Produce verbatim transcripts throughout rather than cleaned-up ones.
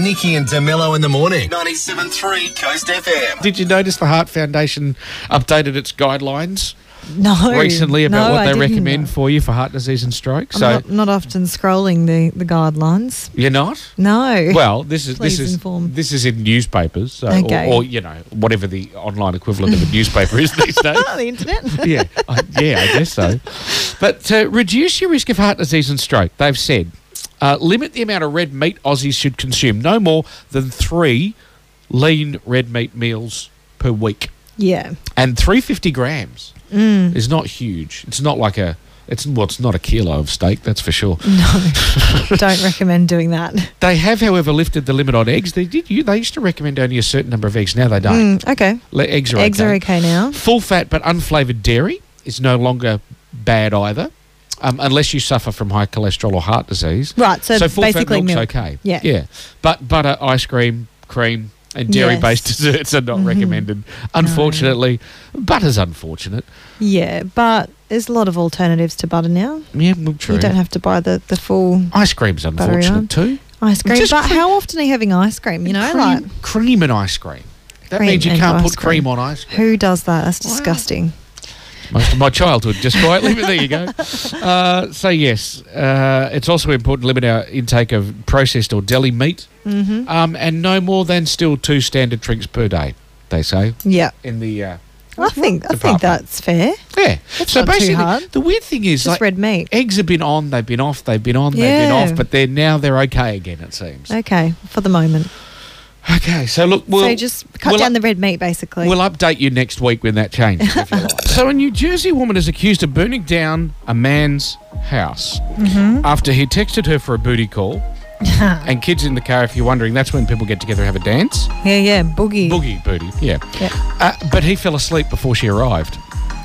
Nikki and DeMello in the morning. ninety-seven point three Coast F M. Did you notice the Heart Foundation updated its guidelines No. recently about no, what I they didn't. recommend for you for heart disease and stroke? I'm So not, not often scrolling the, the guidelines. you're not? No. Well, this is Please this is inform. this is in newspapers, so, Okay. or, or you know whatever the online equivalent of a newspaper is these days. Oh, the internet. yeah, I, yeah, I guess so. But to reduce your risk of heart disease and stroke, they've said uh, limit the amount of red meat Aussies should consume. No more than three lean red meat meals per week, Yeah. and three hundred fifty grams Mm. is not huge. It's not like a it's well, it's not a kilo of steak, that's for sure. No. Don't recommend doing that. They have, however, lifted the limit on eggs. They did. You, they used to recommend only a certain number of eggs. Now they don't. Mm, okay. Le- Eggs are Eggs okay. are okay now. Full fat but unflavoured dairy is no longer bad either, um, unless you suffer from high cholesterol or heart disease. Right, so, So full fat basically milk's milk. okay. Yeah. Yeah. But butter, ice cream, cream, and dairy-based Yes. desserts are not Mhm. recommended. Unfortunately, butter's unfortunate. Yeah, but there's a lot of alternatives to butter now. Yeah, well, true. You don't have to buy the, the full Ice cream's Buttery unfortunate on. too. ice cream. Just But cream- how often are you having ice cream? You know, cream, like cream and ice cream. That Cream means you and can't ice put cream cream. on ice cream. who does that? That's Wow. disgusting. Most of my childhood, just quietly, but there you go. Uh, so, yes, uh, it's also important to limit our intake of processed or deli meat, Mm-hmm. um, and no more than still two standard drinks per day, they say, Yeah, in the... Uh, I think I think department. that's fair. yeah. That's so not too basically, hard. the weird thing is, Just like, red meat. eggs have been on, they've been off, they've been on, they've been Yeah. off, but they're now they're okay again, it seems. Okay, for the moment. Okay, so look, we'll... so just cut we'll down up- the red meat, basically. We'll update you next week when that changes, if you like. So a New Jersey woman is accused of burning down a man's house Mm-hmm. after he texted her for a booty call. And kids in the car, if you're wondering, that's when people get together and have a dance. yeah, yeah, boogie. Boogie booty, yeah. Yeah. Uh, but he fell asleep before she arrived.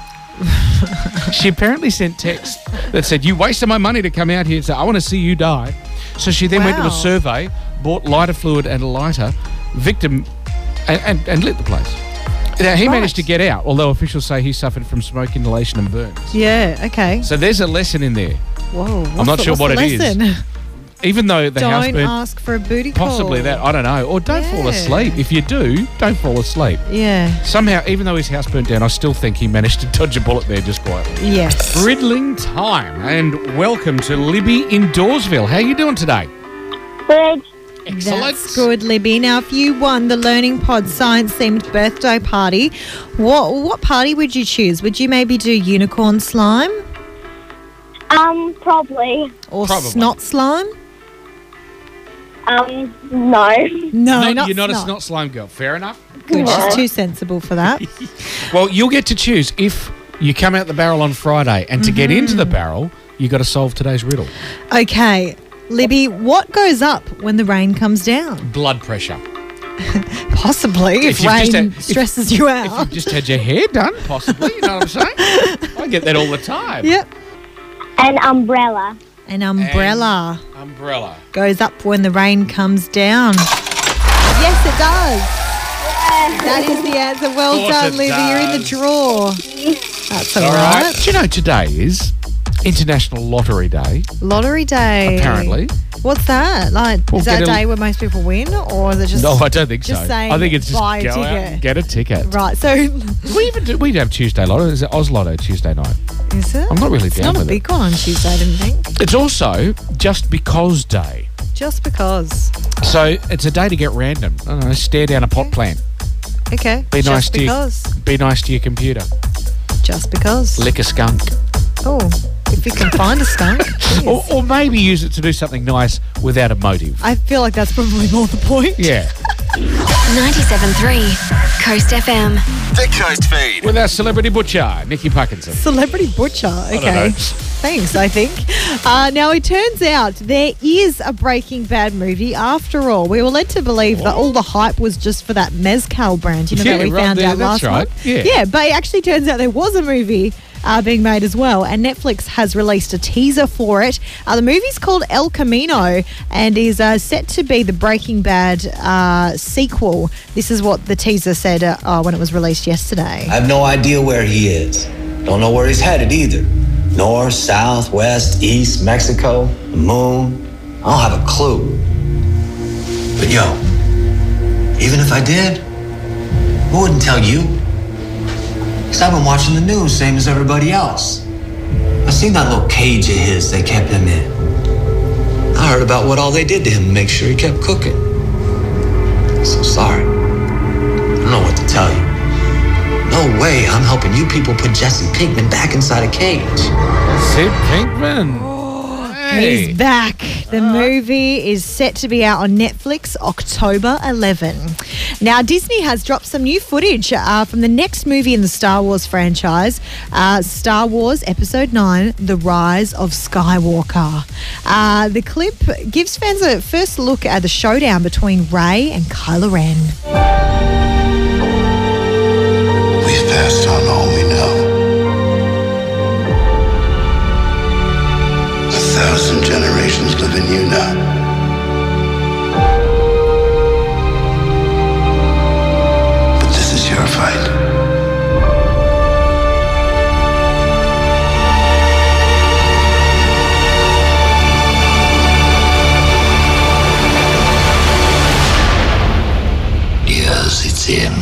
She apparently sent text that said, "You wasted my money to come out here, so I want to see you die." So she then went to a Wow. survey, bought lighter fluid and a lighter, victim, and, and, and lit the place. Now, he Right. managed to get out, although officials say he suffered from smoke inhalation and burns. Yeah, okay. So there's a lesson in there. Whoa. I'm not what's the- sure what's what the it is. lesson? Even though the house Don't burned, ask for a booty call. possibly that, I don't know. Or don't fall Yeah. asleep. If you do, don't fall asleep. Yeah. Somehow, even though his house burnt down, I still think he managed to dodge a bullet there just quietly. Yes. Riddling time, and welcome to Libby in Dawesville. How you doing today? Good. Excellent. That's good, Libby. Now, if you won the Learning Pod science-themed birthday party, what what party would you choose? Would you maybe do unicorn slime Um, probably. or Probably. snot slime? Um, no. No, No, not you're not snot. a snot slime girl. Fair enough. Good, No. she's too sensible for that. Well, you'll get to choose if you come out the barrel on Friday, and to get into the Mm-hmm. barrel, you got to solve today's riddle. Okay, Libby, what goes up when the rain comes down? Blood pressure. Possibly, if, If you've just rain had- if- stresses you If out. you've just had your hair done, possibly. You know what I'm saying? I get that all the time. Yep. An umbrella. An umbrella Umbrella. goes up when the rain comes down. Yes, it does. That is the answer. Well Of course done, it Libby. You're in the does. draw. That's all All right. right. Do you know today is International Lottery Day, Lottery day. apparently. What's that? Like, Well, is that get a a- day where most people win, or is it just? No, I don't think just so. saying I think it's just buy a go out ticket. and get a ticket. Right. So, We even do, we have Tuesday Lotto. Is it Oz Lotto Tuesday night? is it? I'm not really It's down not a with big one on Tuesday, I didn't think. It's also Just Because Day. Just because. So it's a day to get random. I don't know, stare down a pot plant. Okay. Be just nice to your, because. be nice to your computer. Just because. Lick a skunk. Oh, if you can find a skunk. Yes. Or, or maybe use it to do something nice without a motive. I feel like that's probably more the point. Yeah. ninety-seven point three Coast F M. The Coast Feed. With our celebrity butcher, Nikki Parkinson. Celebrity butcher. don't Okay. know. Thanks, I think. Uh, now, it turns out there is a Breaking Bad movie after all. We were led to believe that all the hype was just for that Mezcal brand, you know, Yeah, that we right found there, out that's last right. month. Yeah. Yeah, but it actually turns out there was a movie uh, being made as well, and Netflix has released a teaser for it. Uh, the movie's called El Camino and is uh, set to be the Breaking Bad uh, sequel. This is what the teaser said uh, uh, when it was released yesterday. I have no idea where he is. Don't know where he's headed either. North, south, west, east, Mexico, the moon. I don't have a clue. But yo, even if I did, I wouldn't tell you. Because I've been watching the news, same as everybody else. I seen that little cage of his they kept him in. I heard about what all they did to him to make sure he kept cooking. So sorry. I don't know what to tell you. No way I'm helping you people put Jesse Pinkman back inside a cage. Sid Pinkman. Hey. He's back. The movie is set to be out on Netflix October eleventh. Now, Disney has dropped some new footage uh, from the next movie in the Star Wars franchise, uh, Star Wars Episode nine, The Rise of Skywalker. Uh, the clip gives fans a first look at the showdown between Rey and Kylo Ren. We've passed on all we know. A thousand generations live in you now. But this is your fight. Yes, it's him.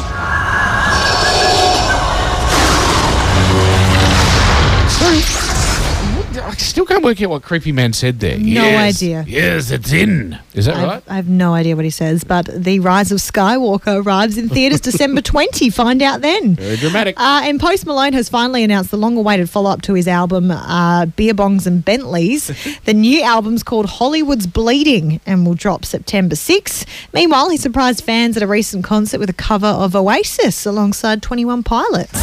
I still can't work out what Creepy Man said there. No Yes. idea. Yes, it's in. Is that I've, right? I have no idea what he says, but The Rise of Skywalker arrives in theatres December twentieth. Find out then. Very dramatic. Uh, and Post Malone has finally announced the long-awaited follow-up to his album, uh, Beer Bongs and Bentleys. The new album's called Hollywood's Bleeding and will drop September sixth. Meanwhile, he surprised fans at a recent concert with a cover of Oasis alongside twenty-one Pilots.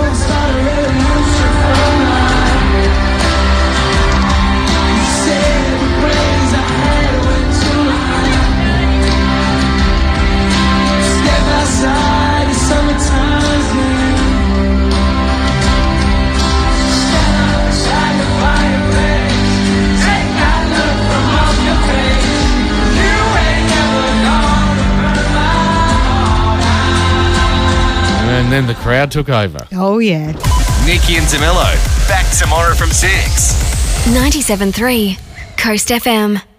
And then the crowd took over. Oh, yeah. Nikki and DeMello, back tomorrow from six. ninety-seven point three Coast F M.